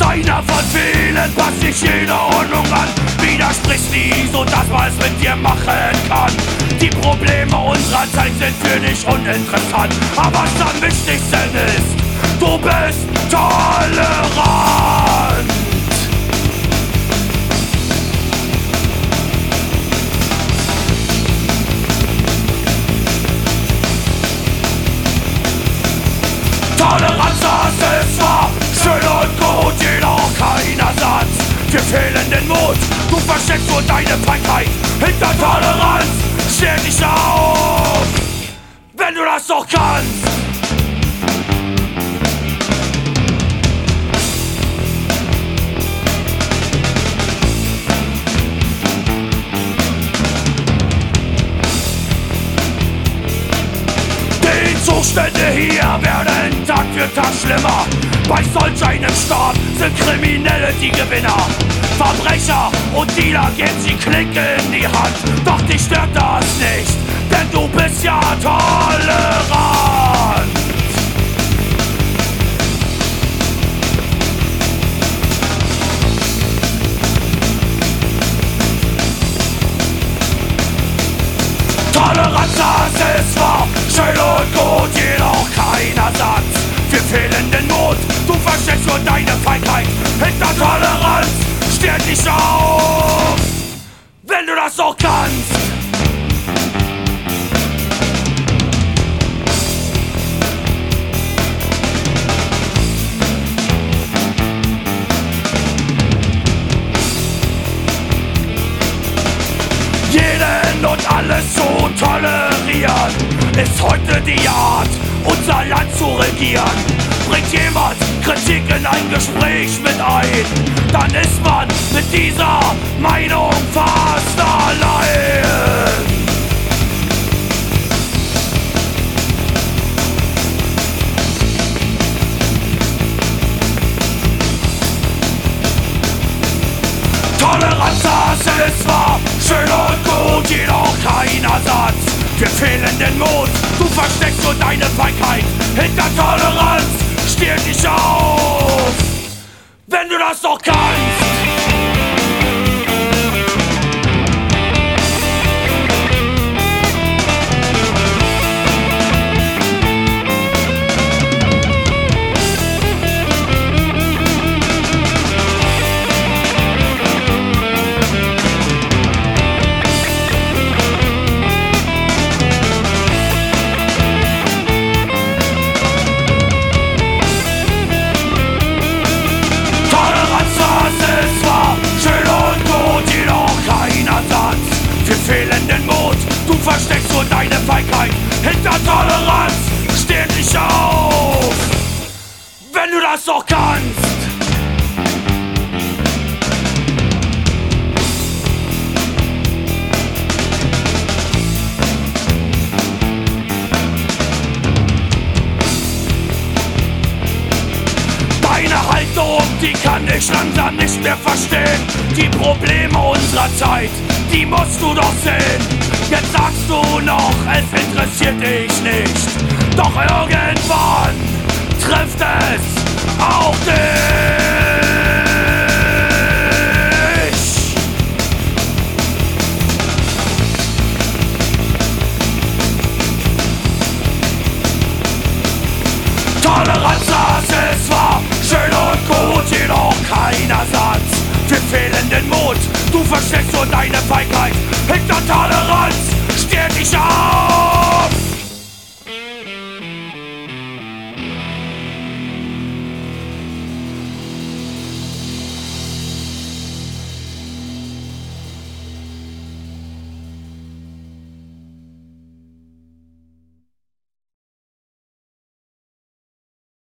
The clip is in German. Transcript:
Einer von vielen, passt sich jeder Ordnung an. Widersprichst nie, so dass man es mit dir machen kann. Die Probleme unserer Zeit sind für dich uninteressant. Aber was am wichtigsten ist, du bist tolerant. Toleranz, das ist wahr, schön und gut, jedoch kein Ersatz für fehlenden Mut. Du versteckst nur deine Feigheit hinter Toleranz. Stell dich auf, wenn du das doch kannst. Die Zustände hier werden Tag für Tag schlimmer. Bei solch einem Staat sind Kriminelle die Gewinner. Verbrecher und Dealer geben sie Klinke in die Hand. Doch dich stört das nicht, denn du bist ja tolerant. Toleranz, das ist wahr, schön und gut, jedoch kein Ersatz für fehlenden Mut. Du versteckst nur deine Feigheit hinter Toleranz. Stell dich auf, wenn du das doch kannst. Jeden und alles zu tolerieren ist heute die Art, unser Land zu regieren. Bringt jemand Kritik in ein Gespräch mit ein, dann ist man mit dieser Meinung fast allein. Toleranz, das ist wahr, schön und gut, jedoch kein Ersatz für fehlenden Mut. Du versteckst nur deine Feigheit hinter Toleranz. Steh dich auf, wenn du das doch kannst. Fehlenden Mut, du versteckst nur deine Feigheit hinter Toleranz. Steh dich auf, wenn du das doch kannst. Deine Haltung, die kann ich langsam nicht mehr verstehen. Die Probleme unserer Zeit, die musst du doch sehen. Jetzt sagst du noch, es interessiert dich nicht. Doch irgendwann trifft es auch dich. Toleranz, das ist wahr, schön und gut, jedoch kein Ersatz für fehlenden Mut. Du versteckst nur deine Feigheit hinter Toleranz. Steh dich auf!